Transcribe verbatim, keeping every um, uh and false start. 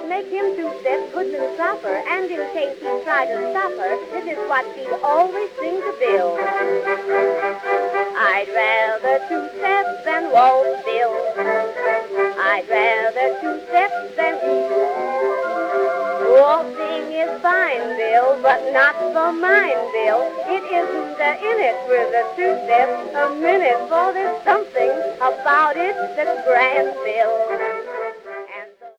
make him two-step good and proper, and in case he tried to stop her, this is what she'd always sing to Bill. I'd rather two-step than waltz, Bill. I'd rather two-step than eat. Waltzing is fine, Bill, but not for mine, Bill. It isn't a in it with a two-step a minute, for there's something about it that's grand, Bill.